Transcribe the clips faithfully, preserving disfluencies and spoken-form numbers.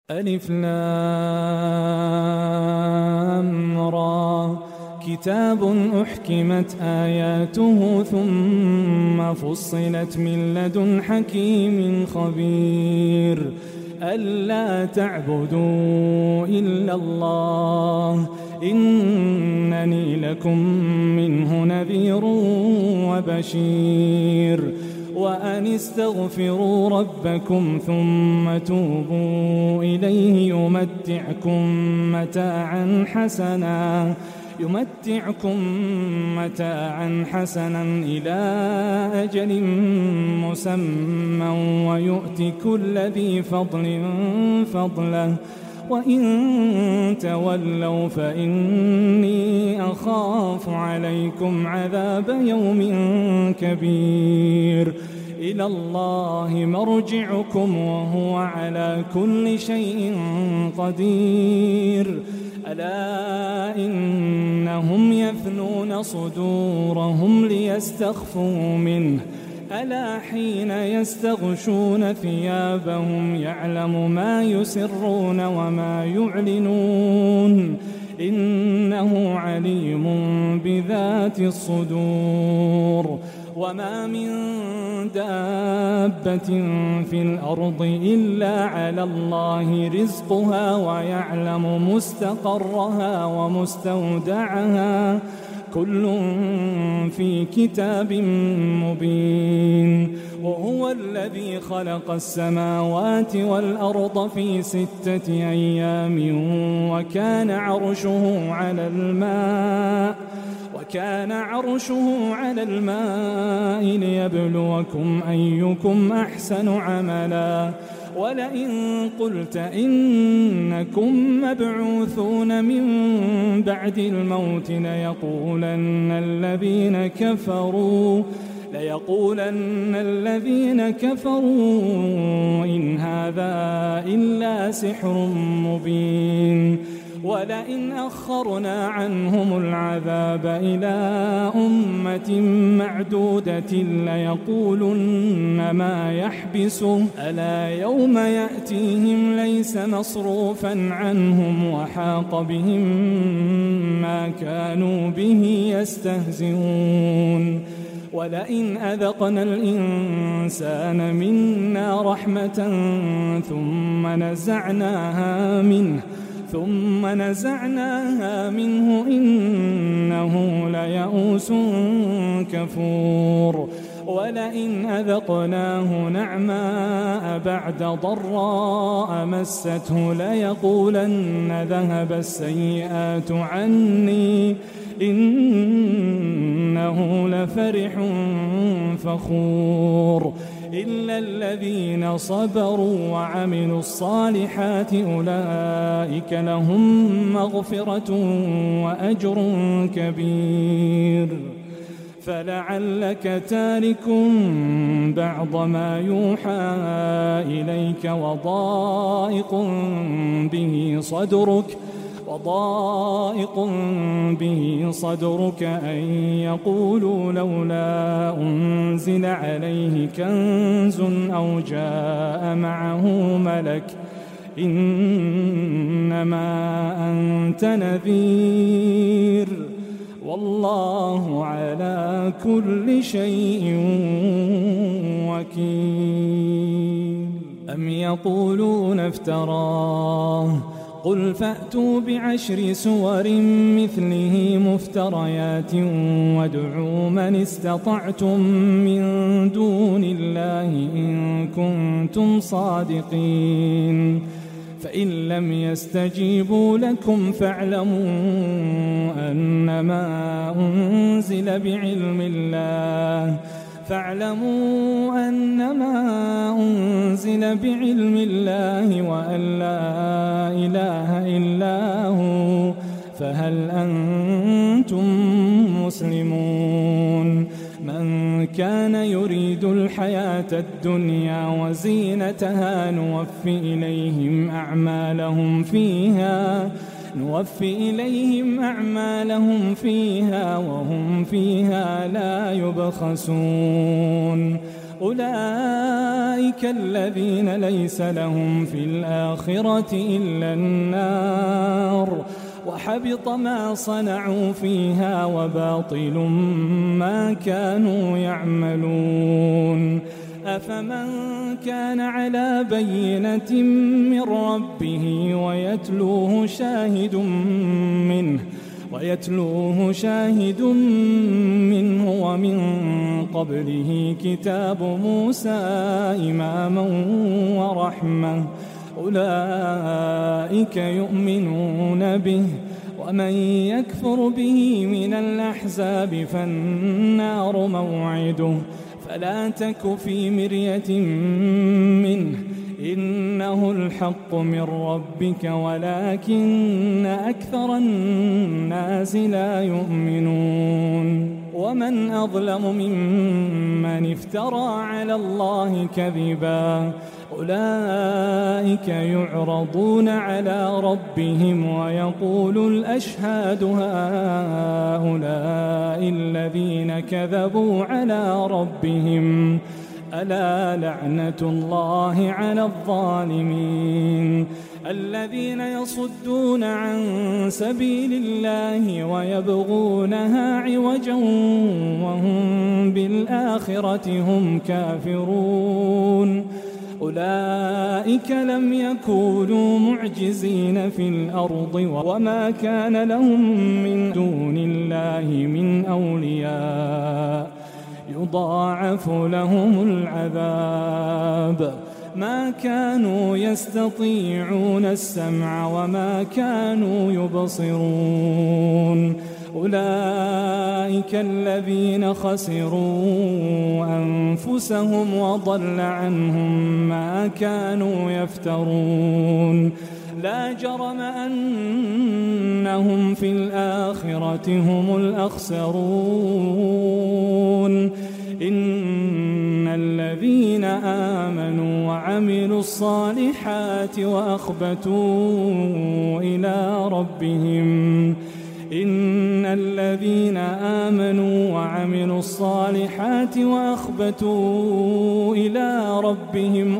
ألف لام را كتاب أحكمت آياته ثم فصلت من لدن حكيم خبير ألا تعبدوا إلا الله إنني لكم منه نذير وبشير وأن استغفروا ربكم ثم توبوا إليه يمتعكم متاعا حسنا يمتعكم متاعا حسنا إلى أجل مسمى ويؤت كل ذي فضل فضله وإن تولوا فإني أخاف عليكم عذاب يوم كبير إلى الله مرجعكم وهو على كل شيء قدير ألا إنهم يثنون صدورهم ليستخفوا منه ألا حين يستغشون ثيابهم يعلم ما يسرون وما يعلنون إنه عليم بذات الصدور وما من دابة في الأرض إلا على الله رزقها ويعلم مستقرها ومستودعها كل في كتاب مبين وهو الذي خلق السماوات والأرض في ستة أيام وكان عرشه على الماء وكان عرشه على الماء ليبلوكم أيكم أحسن عملا ولئن قلت إنكم مبعوثون من بعد الموت ليقولن الذين كفروا ليقولن الذين كفروا إن هذا إلا سحر مبين ولئن أخرنا عنهم العذاب إلى أمة معدودة ليقولن ما يحبسه ألا يوم يأتيهم ليس مصروفا عنهم وحاق بهم ما كانوا به يستهزئون ولئن أذقنا الإنسان منا رحمة ثم نزعناها منه ثم نزعناها منه إنه ليئوس كفور ولئن أذقناه نعماء بعد ضراء مسته ليقولن ذهب السيئات عني إنه لفرح فخور إلا الذين صبروا وعملوا الصالحات أولئك لهم مغفرة وأجر كبير فلعلك تارك بعض ما يوحى إليك وضائق به صدرك وضائق به صدرك أن يقولوا لولا أنزل عليه كنز أو جاء معه ملك إنما أنت نذير والله على كل شيء وكيل أم يقولون افتراه قل فأتوا بعشر سور مثله مفتريات وادعوا من استطعتم من دون الله إن كنتم صادقين فإن لم يستجيبوا لكم فاعلموا أنما أنزل بعلم الله فاعلموا أنما أنزل بعلم الله وأن لا إله إلا هو فهل أنتم مسلمون من كان يريد الحياة الدنيا وزينتها نوفي إليهم أعمالهم فيها نوفي إليهم أعمالهم فيها وهم فيها لا يبخسون أولئك الذين ليس لهم في الآخرة إلا النار وحبط ما صنعوا فيها وباطل ما كانوا يعملون. أفمن كان على بينة من ربه ويتلوه شاهد منه ويتلوه شاهد منه ومن قبله كتاب موسى إماما ورحمة أولئك يؤمنون به ومن يكفر به من الأحزاب فالنار موعده فلا تك في مرية منه إنه الحق من ربك ولكن أكثر الناس لا يؤمنون. ومن أظلم ممن افترى على الله كذبا أولئك يعرضون على ربهم ويقول الأشهاد هؤلاء الذين كذبوا على ربهم ألا لعنة الله على الظالمين الذين يصدون عن سبيل الله ويبغونها عوجا وهم بالآخرة هم كافرون أولئك لم يكونوا معجزين في الأرض وما كان لهم من دون الله من أولياء يضاعف لهم العذاب ما كانوا يستطيعون السمع وما كانوا يبصرون أولئك الذين خسروا أنفسهم وضل عنهم ما كانوا يفترون لا جرم أنهم في الآخرة هم الأخسرون إن الذين آمنوا وعملوا الصالحات وأخبتوا إلى ربهم إن الذين آمنوا وعملوا الصالحات وأخبتوا إلى ربهم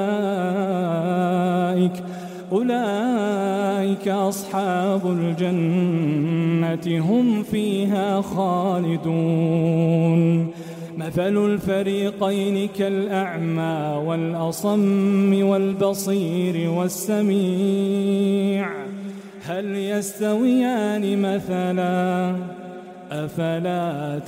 أولئك أولئك أصحاب الجنة هم فيها خالدون مثل الفريقين كالأعمى والأصم والبصير والسميع هل يستويان مثلا أفلا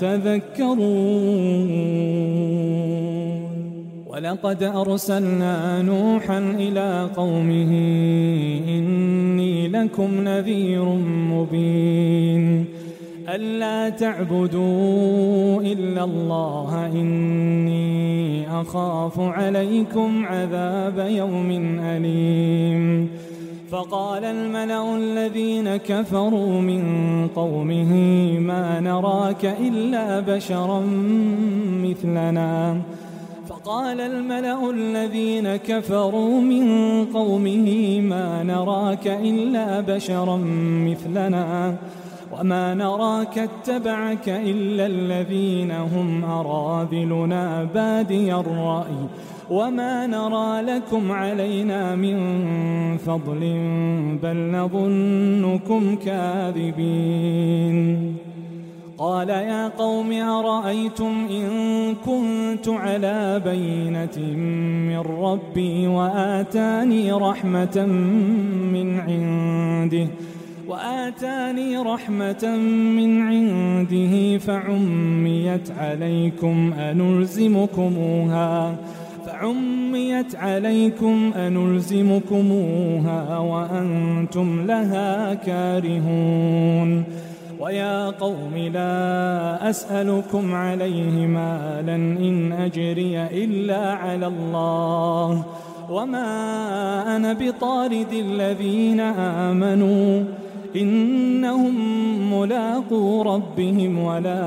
تذكرون ولقد أرسلنا نوحا إلى قومه إني لكم نذير مبين ألا تعبدوا إلا الله إني أخاف عليكم عذاب يوم أليم فقال الملأ الذين كفروا من قومه ما نراك إلا بشرا مثلنا فقال الملأ الذين كفروا من قومه ما نراك إلا بشرا مثلنا وما نراك اتبعك إلا الذين هم أراذلنا بادي الرأي وما نرى لكم علينا من فضل بل نظنكم كاذبين قال يا قوم أرأيتم إن كنت على بينة من ربي وآتاني رحمة من عنده وآتاني رحمة من عنده فعميت عليكم أنلزمكموها فعميت عليكم أنلزمكموها وأنتم لها كارهون ويا قوم لا أسألكم عليه مالا إن أجري إلا على الله وما أنا بطارد الذين آمنوا إنهم ملاقو ربهم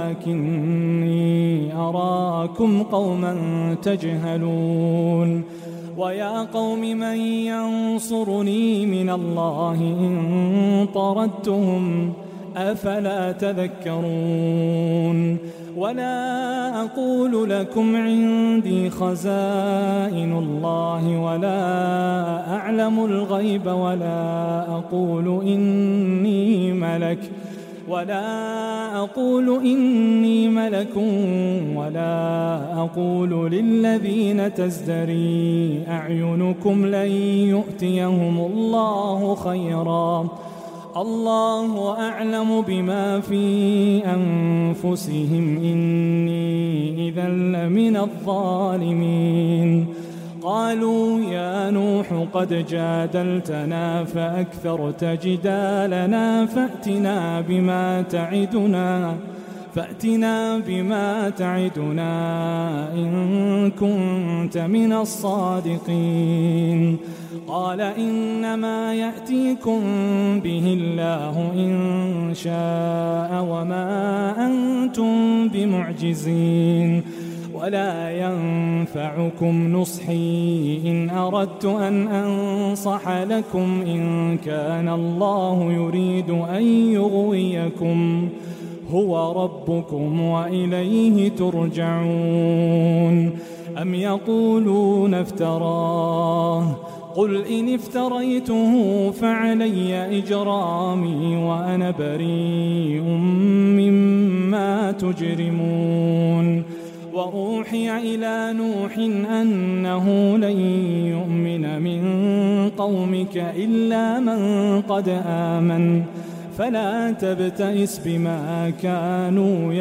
ولكني أراكم قوما تجهلون ويا قوم من ينصرني من الله إن طردتهم أفلا تذكرون ولا أقول لكم عندي خزائن الله ولا أعلم الغيب ولا أقول إني ملك ولا أقول إني ملك ولا أقول للذين تزدري أعينكم لن يؤتيهم الله خيرا الله أعلم بما في أنفسهم إني إذا لمن الظالمين. قالوا يا نوح قد جادلتنا فأكثرت جدالنا فأتنا بما تعدنا فأتنا بما تعدنا إن كنت من الصادقين. قال إنما يأتيكم به الله إن شاء وما أنتم بمعجزين ولا ينفعكم نصحي إن أردت أن أنصح لكم إن كان الله يريد أن يغويكم هو ربكم وإليه ترجعون. أم يقولون افتراه قل إن افتريته فعلي إجرامي وأنا بريء مما تجرمون. وأوحي إلى نوح أنه لن يؤمن من قومك إلا من قد آمن فلا تبتئس بما كانوا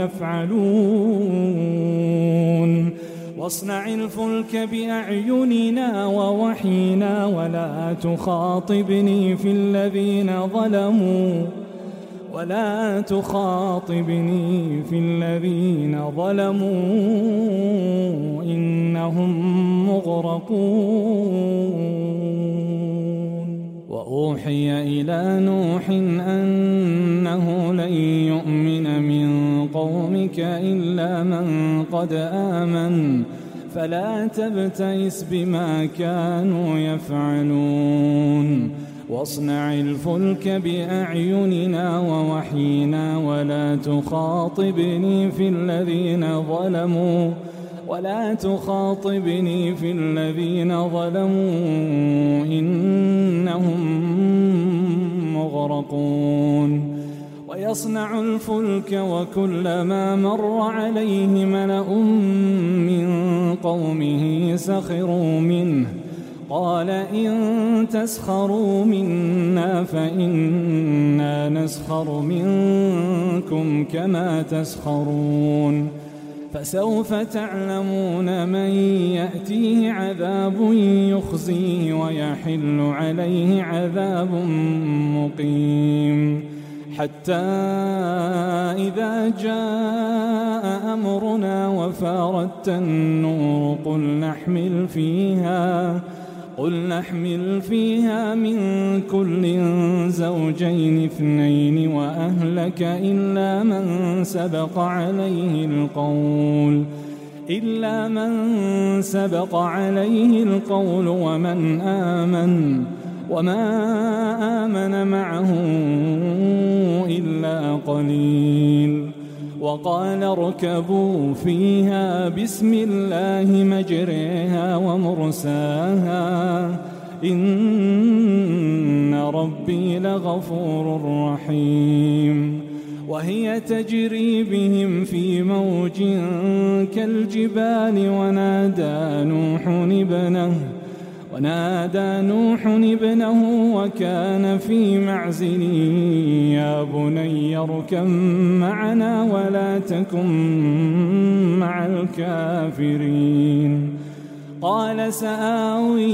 يفعلون. واصنع الفلك بأعيننا ووحينا ولا تخاطبني في الذين ظلموا ولا تخاطبني في الذين ظلموا إنهم مغرقون. وأوحي إلى نوح أنه لن يؤمن من قومك إلا من قد آمن فلا تبتئس بما كانوا يفعلون. واصنع الفلك بأعيننا ووحينا ولا تخاطبني في الذين ظلموا ولا تخاطبني في الذين ظلموا إنهم مغرقون. ويصنع الفلك وكلما مر عليه ملأ من قومه سخروا منه قال إن تسخروا منا فإنا نسخر منكم كما تسخرون. فسوف تعلمون من يأتيه عذاب يخزيه ويحل عليه عذاب مقيم. حتى إذا جاء أمرنا وفارت النور قل نحمل فيها قل نحمل فيها من كل زوجين اثنين وأهلك إلا من سبق عليه القول إلا من سبق عليه القول ومن آمن وما آمن معه إلا قليل. وقال اركبوا فيها بسم الله مجريها ومرساها إن ربي لغفور رحيم. وهي تجري بهم في موج كالجبال ونادى نوح ابنه ونادى نوح ابنه وكان في معزل يا بني اركب معنا ولا تكن مع الكافرين. قال سآوي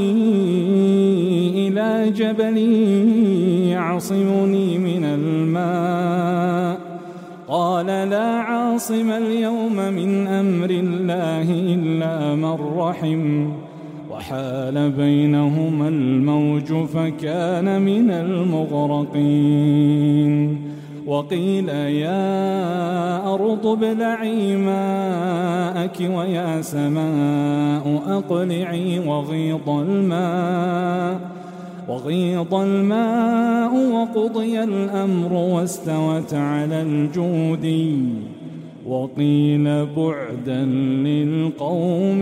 إلى جبل يعصمني من الماء قال لا عاصم اليوم من أمر الله إلا من رحم وحال بينهما الموج فكان من المغرقين. وقيل يا أرض ابلعي ماءك ويا سماء أقلعي وغيض الماء وغيض الماء وقضي الأمر واستوت على الجودي وقيل بعدا للقوم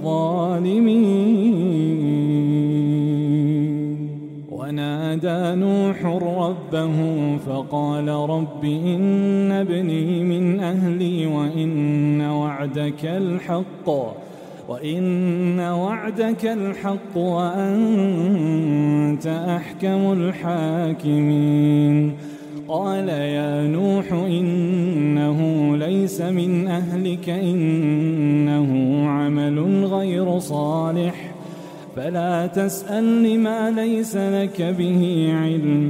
الظالمين. ونادى نوح ربه فقال رب إن ابني من أهلي وإن وعدك الحق وإن وعدك الحق وأنت أحكم الحاكمين. قال يا نوح إنه ليس من أهلك إنه عمل غير صالح فلا تسألني ما ليس لك به علم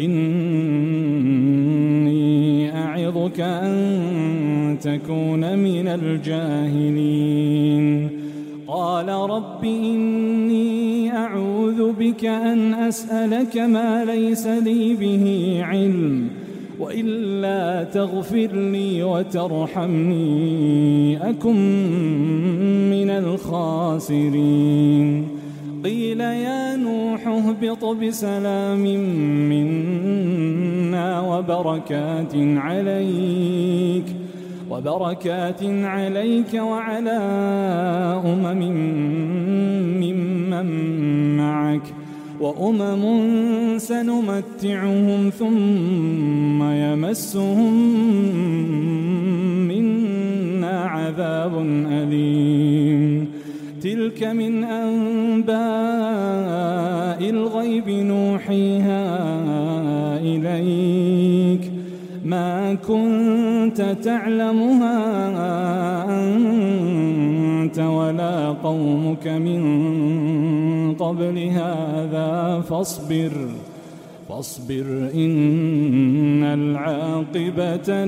إني أعظك أن تكون من الجاهلين. قال رب إني أعوذ بك أن أسألك ما ليس لي به علم وإلا تغفر لي وترحمني أكن من الخاسرين. قيل يا نوح اهبط بسلام منا وبركات عليك وبركات عليك وعلى أمم ممن معك وأمم سنمتعهم ثم يمسهم منا عذاب أليم. تلك من أنباء الغيب نوحيها إليك ما كنت تعلمها أنت ولا قومك من قبل هذا فاصبر فاصبر إن العاقبة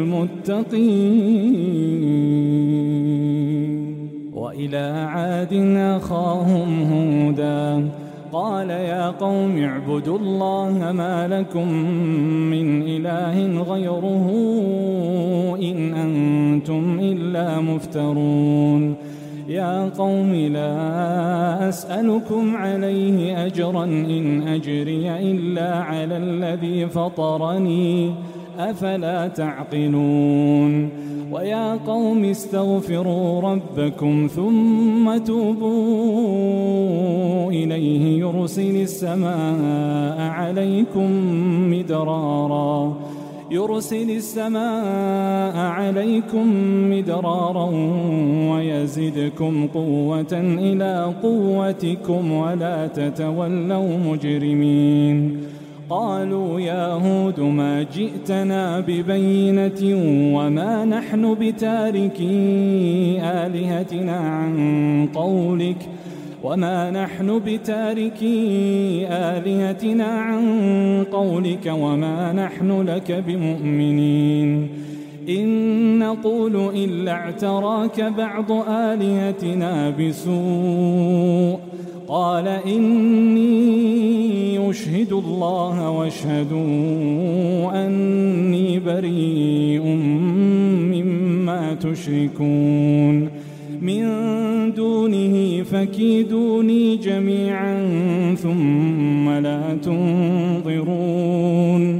للمتقين. وإلى عاد أخاهم هودا قال يا قوم اعبدوا الله ما لكم من إله غيره إن أنتم إلا مفترون. يا قوم لا أسألكم عليه أجرا إن أجري إلا على الذي فطرني أفلا تعقلون. ويا قوم استغفروا ربكم ثم توبوا إليه يرسل السماء عليكم مدرارا يرسل السماء عليكم مدرارا ويزدكم قوة إلى قوتكم ولا تتولوا مجرمين. قالوا يا هود ما جئتنا ببينة وما نحن بتاركي آلهتنا عن قولك وما نحن بتاركي آلهتنا عن قولك وما نحن لك بمؤمنين إن نقول إلا اعتراك بعض آلهتنا بسوء. قال إني أشهد الله واشهدوا أني بريء مما تشركون من دونه فكيدوني جميعا ثم لا تنظرون.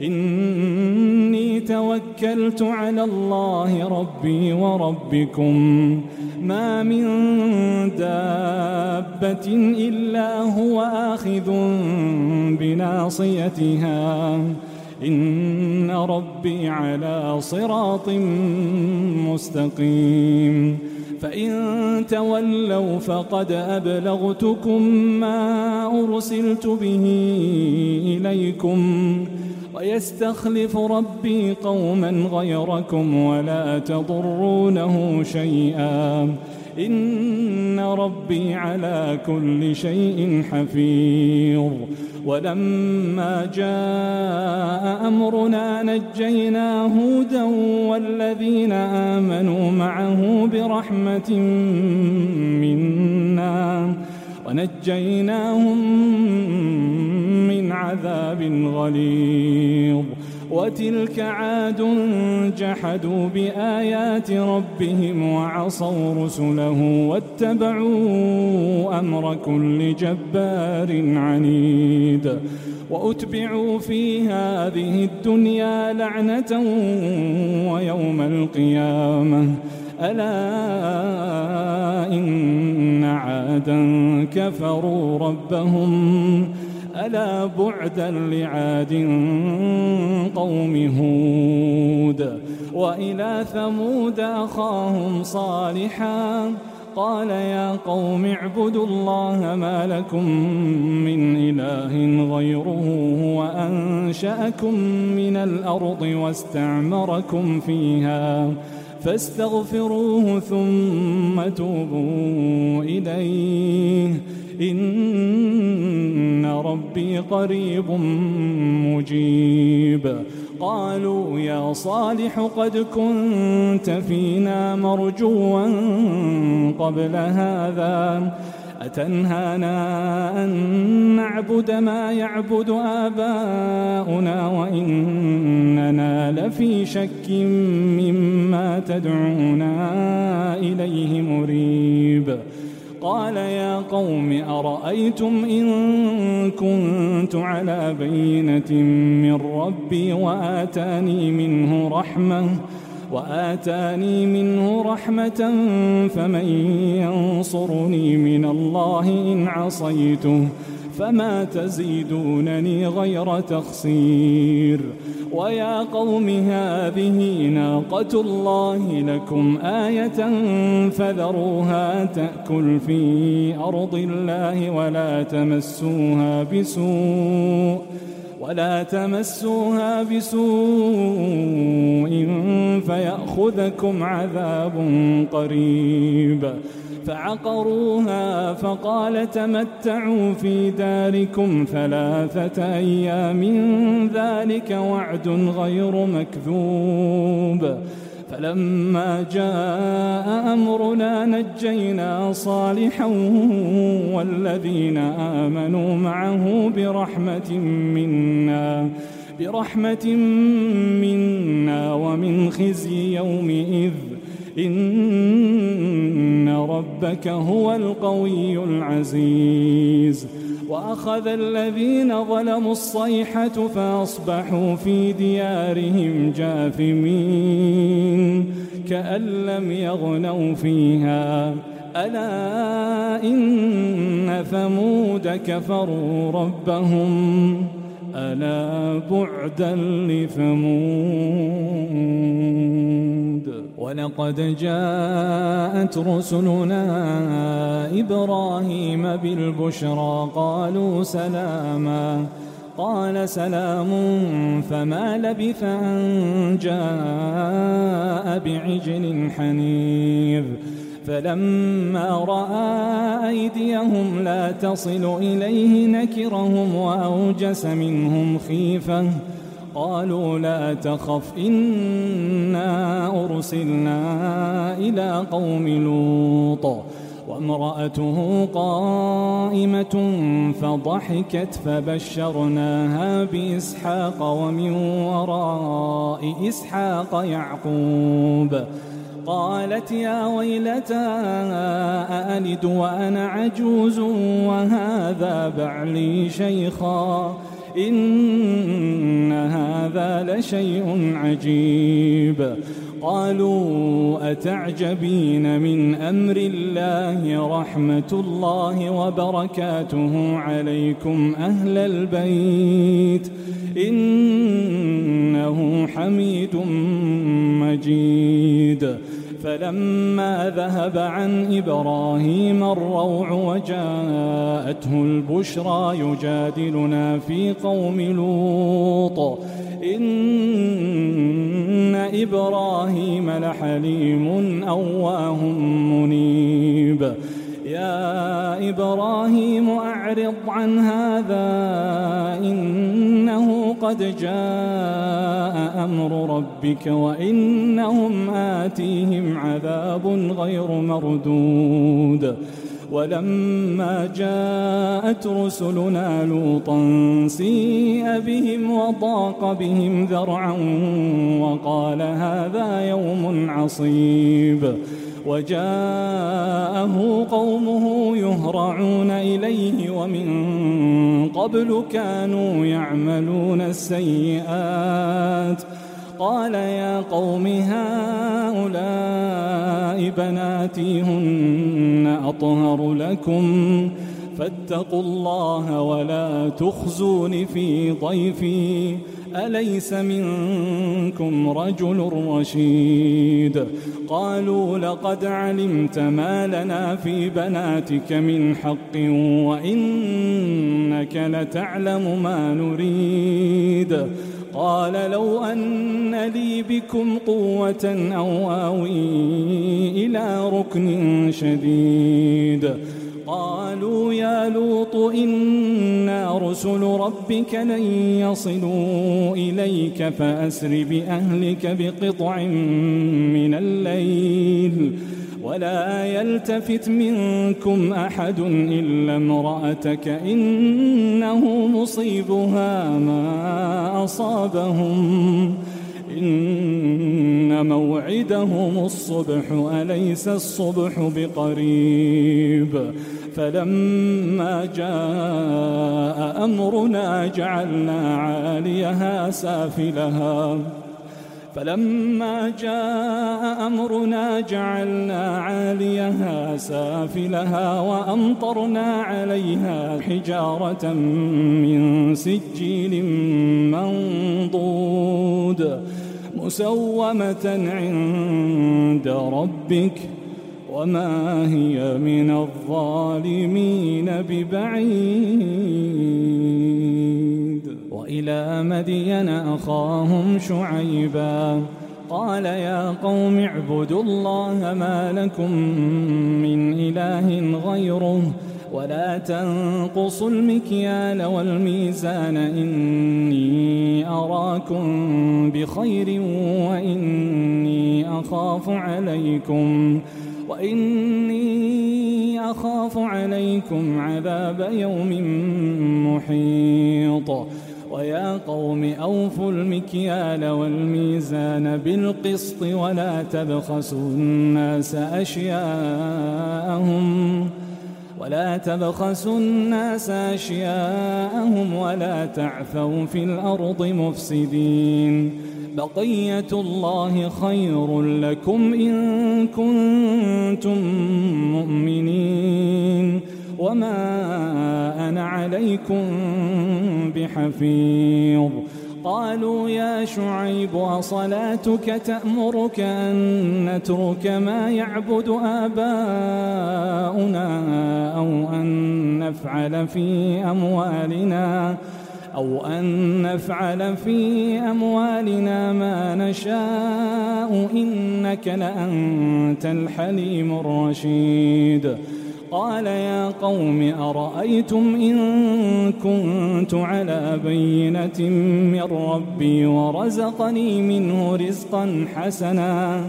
إني توكلت على الله ربي وربكم ما من دابة إلا هو آخذ بناصيتها إن ربي على صراط مستقيم. فإن تولوا فقد أبلغتكم ما أرسلت به إليكم ويستخلف ربي قوما غيركم ولا تضرونه شيئا إن ربي على كل شيء حفيظ. ولما جاء أمرنا نجينا هودا والذين آمنوا معه برحمة منا ونجيناهم من عذاب غليظ. وتلك عاد جحدوا بآيات ربهم وعصوا رسله واتبعوا أمر كل جبار عنيد وأتبعوا في هذه الدنيا لعنة ويوم القيامة ألا إن عادا كفروا ربهم ألا بعدا لعاد قوم هود وإلى ثمود أخاهم صالحا قال يا قوم اعبدوا الله ما لكم من إله غيره هو أنشأكم من الأرض واستعمركم فيها فاستغفروه ثم توبوا إليه إن ربي قريب مجيب قالوا يا صالح قد كنت فينا مرجوا قبل هذا أتنهانا أن نعبد ما يعبد آباؤنا وإننا لفي شك مما تدعونا إليه مريب قال يا قوم أرأيتم إن كنت على بينة من ربي وآتاني منه رحمة وآتاني منه رحمة فمن ينصرني من الله إن عصيته فما تزيدونني غير تخسير ويا قوم هذه ناقة الله لكم آية فذروها تأكل في أرض الله ولا تمسوها بسوء ولا تمسوها بسوء فيأخذكم عذاب قريب فعقروها فقال تمتعوا في داركم ثلاثة أيام ذلك وعد غير مكذوب فلما جاء أمرنا نجينا صالحا والذين آمنوا معه برحمة منا برحمة منا ومن خزي يومئذ إن ربك هو القوي العزيز وأخذ الذين ظلموا الصيحة فأصبحوا في ديارهم جاثمين كأن لم يغنوا فيها ألا إن ثمود كفروا ربهم ألا بعدا لثمود ولقد جاءت رسلنا إبراهيم بالبشرى قالوا سلاما قال سلام فما لبث أن جاء بعجل حنيذ فلما رأى أيديهم لا تصل إليه نكرهم وأوجس منهم خيفة قالوا لا تخف إنا أرسلنا إلى قوم لوط وامرأته قائمة فضحكت فبشرناها بإسحاق ومن وراء إسحاق يعقوب قالت يا ويلتى أألد وأنا عجوز وهذا بعلي شيخا إن هذا لشيء عجيب قالوا أتعجبين من أمر الله رحمة الله وبركاته عليكم أهل البيت إنه حميد مجيد فلما ذهب عن إبراهيم الروع وجاءته البشرى يجادلنا في قوم لوط إن إبراهيم لحليم أواه منيب يا إبراهيم أعرض عن هذا إنه قد جاء أمر ربك وإنهم آتيهم عذاب غير مردود ولما جاءت رسلنا لوطا سيء بهم وضاق بهم ذرعا وقال هذا يوم عصيب وجاءه قومه يهرعون إليه ومن قبل كانوا يعملون السيئات قال يا قوم هؤلاء بناتي هن أطهر لكم فاتقوا الله ولا تخزون في ضيفي أليس منكم رجل رشيد قالوا لقد علمت ما لنا في بناتك من حق وإنك لتعلم ما نريد قال لو أن لي بكم قوة أو آوي إلى ركن شديد قالوا يا لوط إنا رسل ربك لن يصلوا إليك فأسر بأهلك بقطع من الليل ولا يلتفت منكم أحد إلا امرأتك إنه مصيبها ما أصابهم إن موعدهم الصبح أليس الصبح بقريب فلما جاء أمرنا جعلنا عاليها سافلها فلما جاء أمرنا جعلنا عاليها سافلها وأمطرنا عليها حجارة من سجيل منضود مسومة عند ربك وما هي من الظالمين ببعيد وإلى مدين أخاهم شعيبا قال يا قوم اعبدوا الله ما لكم من إله غيره ولا تنقصوا المكيال والميزان إني أراكم بخير وإني أخاف عليكم وإني أخاف عليكم عذاب يوم محيط ويا قوم أوفوا المكيال والميزان بالقسط ولا تبخسوا الناس أشياءهم ولا تبخسوا الناس أشياءهم ولا تعثوا في الأرض مفسدين بقية الله خير لكم إن كنتم مؤمنين وما أنا عليكم بحفيظ قالوا يا شعيب أصلاتك تأمرك أن نترك ما يعبد آباؤنا أو أن نفعل في أموالنا أو أن نفعل في أموالنا ما نشاء إنك لأنت الحليم الرشيد قال يا قوم أرأيتم إن كنت على بينة من ربي ورزقني منه رزقا حسنا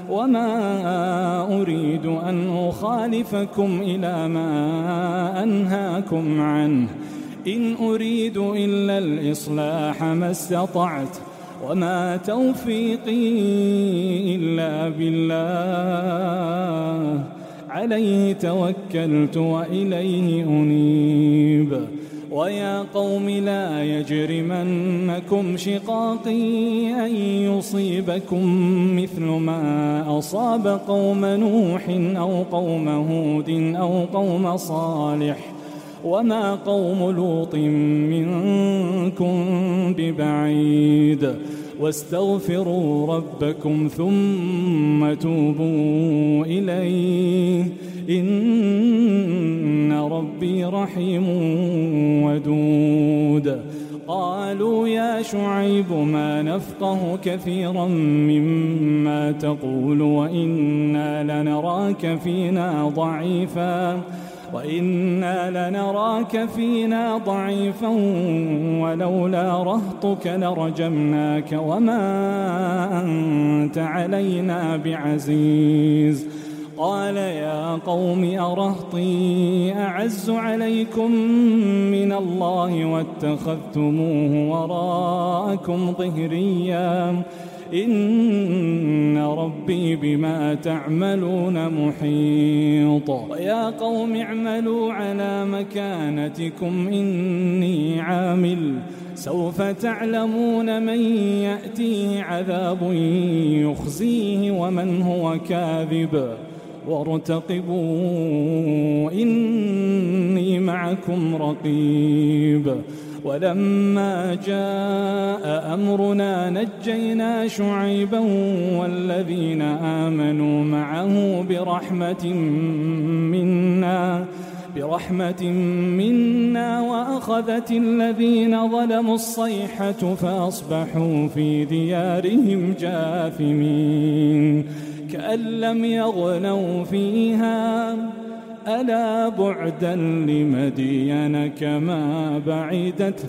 وما أريد أن أخالفكم إلى ما أنهاكم عنه إن أريد إلا الإصلاح ما استطعت وما توفيقي إلا بالله عليه توكلت وإليه أنيب ويا قوم لا يجرمنكم شقاقي أن يصيبكم مثل ما أصاب قوم نوح أو قوم هود أو قوم صالح وما قوم لوط منكم ببعيد واستغفروا ربكم ثم توبوا إليه إن ربي رحيم ودود قالوا يا شعيب ما نفقه كثيرا مما تقول وإنا لنراك فينا ضعيفا وإنا لنراك فينا ضعيفا ولولا رهطك لرجمناك وما أنت علينا بعزيز قال يا قوم أرهطي أعز عليكم من الله واتخذتموه وراءكم ظهريا إن ربي بما تعملون محيط ويا قوم اعملوا على مكانتكم إني عامل سوف تعلمون من يأتيه عذاب يخزيه ومن هو كاذب وارتقبوا إني معكم رقيب ولما جاء أمرنا نجينا شعيبا والذين آمنوا معه برحمة منا برحمة منا وأخذت الذين ظلموا الصيحة فأصبحوا في ديارهم جاثمين كأن لم يغنوا فيها ألا بعدا لمدين كما بعدت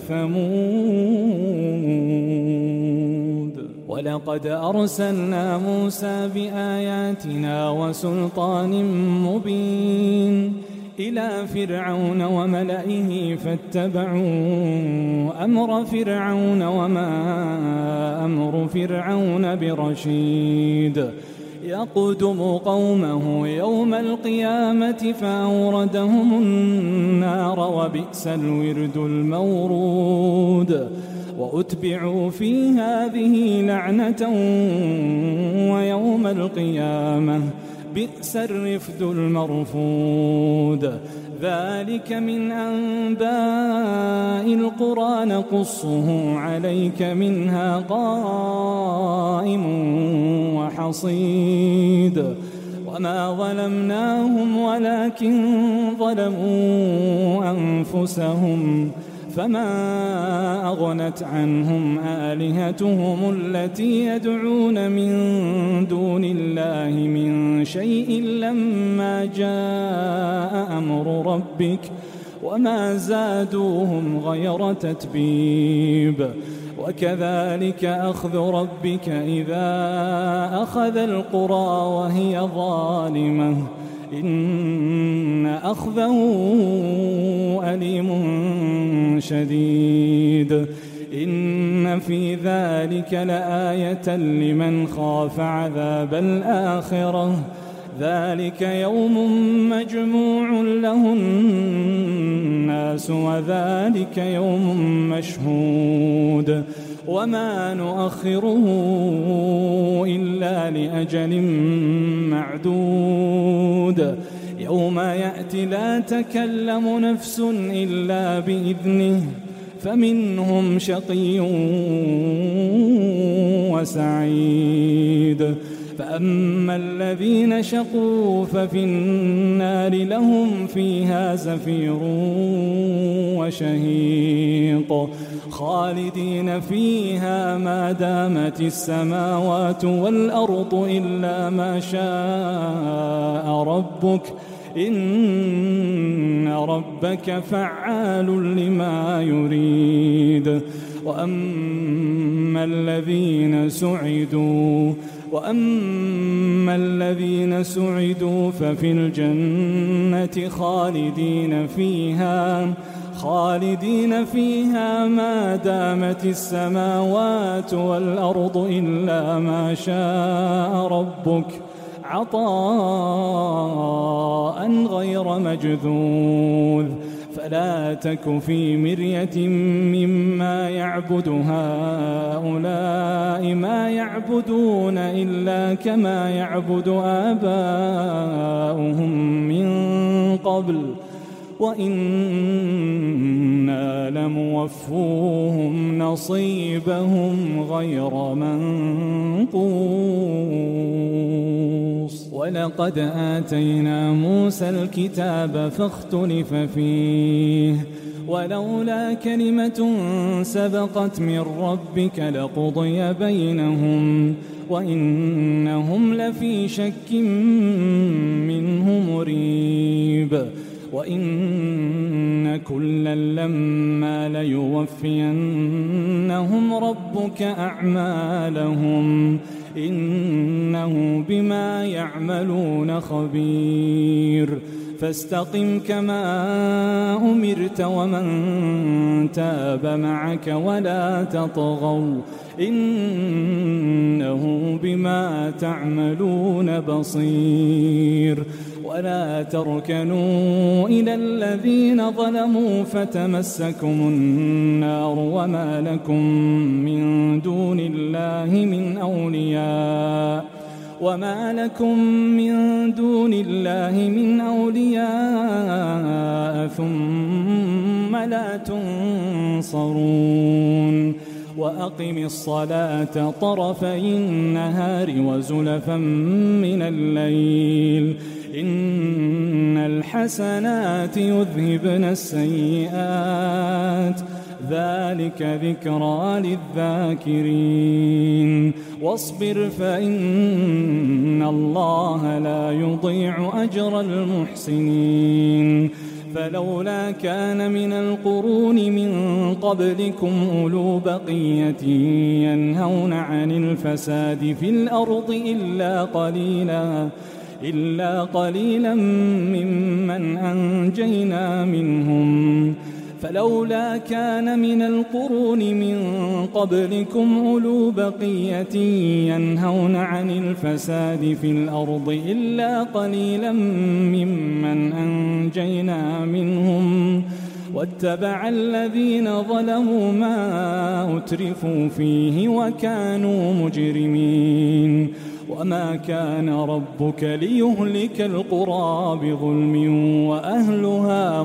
ثمود ولقد أرسلنا موسى بآياتنا وسلطان مبين إلى فرعون وملئه فاتبعوا أمر فرعون وما أمر فرعون برشيد يقدم قومه يوم القيامة فأوردهم النار وبئس الورد المورود وأتبعوا في هذه لعنة ويوم القيامة بئس الرفد المرفود ذلك من أنباء القرى نقصه عليك منها قائم وحصيد وما ظلمناهم ولكن ظلموا أنفسهم فما أغنت عنهم آلهتهم التي يدعون من دون الله من شيء لما جاء أمر ربك وما زادوهم غير تتبيب وكذلك أخذ ربك إذا أخذ القرى وهي ظالمة إن أخذه أليم شديد إن في ذلك لآية لمن خاف عذاب الآخرة ذلك يوم مجموع له الناس وذلك يوم مشهود وما نؤخره إلا لأجل معدود يوم يأتي لا تكلم نفس إلا بإذنه فمنهم شقي وسعيد فأما الذين شقوا ففي النار لهم فيها زفير وشهيق خالدين فيها ما دامت السماوات والأرض إلا ما شاء ربك إن ربك فعال لما يريد وأما الذين سعدوا وأما الذين سعدوا ففي الجنة خالدين فيها خالدين فيها ما دامت السماوات والأرض إلا ما شاء ربك عطاء غير مجذوذ فلا تك في مرية مما يعبد هؤلاء ما يعبدون إلا كما يعبد آباؤهم من قبل وإنا لموفوهم نصيبهم غير منقوص ولقد آتينا موسى الكتاب فاختلف فيه ولولا كلمة سبقت من ربك لقضي بينهم وإنهم لفي شك منه مريب وإن كلا لما ليوفينهم ربك أعمالهم إنه بما يعملون خبير فاستقم كما أمرت ومن تاب معك ولا تطغوا إنه بما تعملون بصير ولا تركنوا إلى الذين ظلموا فتمسكم النار وما لكم من دون الله من أولياء وما لكم من دون الله من أولياء ثم لا تنصرون وأقم الصلاة طرفي النهار وزلفا من الليل إن الحسنات يذهبن السيئات ذلك ذكرى للذاكرين واصبر فإن الله لا يضيع أجر المحسنين فلولا كان من القرون من قبلكم أولو بقية ينهون عن الفساد في الأرض إلا قليلا إلا قليلا ممن أنجينا منهم فلولا كان من القرون من قبلكم أولو بقية ينهون عن الفساد في الأرض إلا قليلا ممن أنجينا منهم واتبع الذين ظلموا ما أترفوا فيه وكانوا مجرمين وما كان ربك ليهلك القرى بظلم وأهلها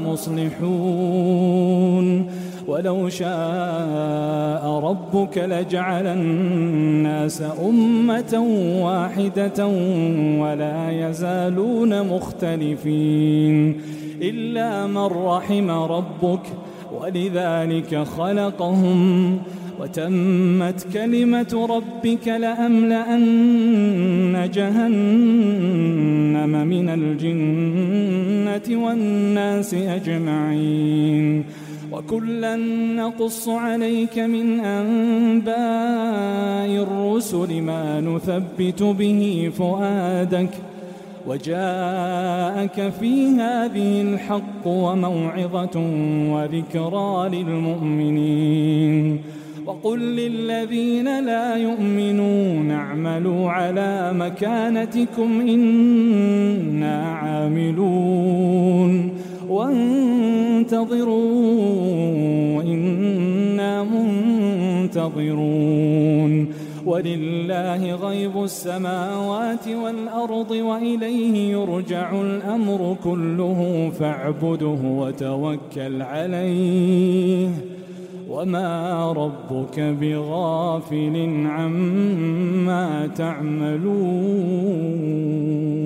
مصلحون ولو شاء ربك لجعل الناس أمة واحدة ولا يزالون مختلفين إلا من رحم ربك ولذلك خلقهم وتمت كلمة ربك لأملأن جهنم من الجنة والناس أجمعين وكلا نقص عليك من أنباء الرسل ما نثبت به فؤادك وجاءك في هذه الحق وموعظة وذكرى للمؤمنين وقل للذين لا يؤمنون اعملوا على مكانتكم إنا عاملون وانتظروا إنا منتظرون ولله غيب السماوات والأرض وإليه يرجع الأمر كله فاعبده وتوكل عليه وما ربك بغافل عما تعملون